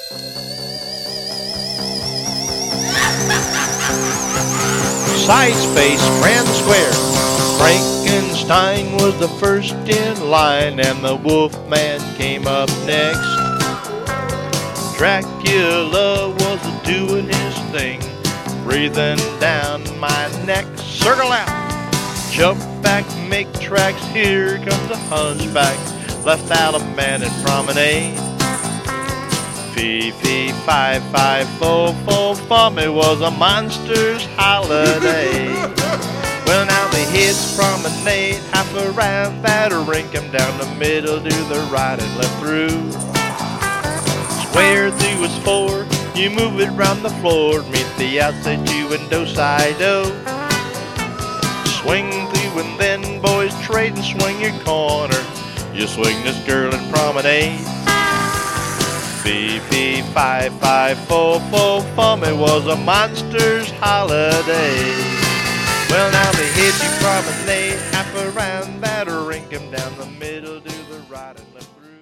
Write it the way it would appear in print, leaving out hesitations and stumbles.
Side space ran the square. Frankenstein was the first in line, and the Wolfman came up next. Dracula was doing his thing, breathing down my neck. Circle out, jump back, make tracks. Here comes a hunchback, left out a man in promenade. Fee, fee, fi, fi, fo, fo, fum, it was a monster's holiday. Well, now the hits promenade, half around that rink, 'em down the middle to the right and left through. Square through is four, you move it round the floor, meet the outside you and do-side-do. Swing through and then boys trade and swing your corner. You swing this girl in promenade. Fee, fee, fi, fi, fo, fo, fum, it was a monster's holiday. Well, now they hit you promenade, half around that rink, 'em down the middle to the right and left.